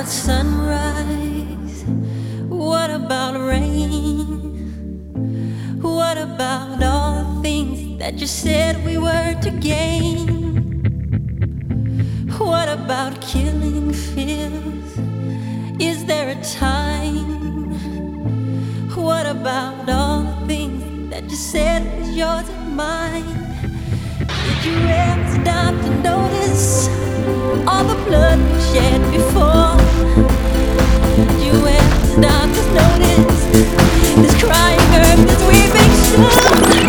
about sunrise? What about rain? What about all the things that you said we were to gain? What about killing fears? Is there a time? What about all the things that you said was yours and mine? Did you ever stop to notice all the blood we shed before? Did you ever stop to notice this crying earth, this weeping shore?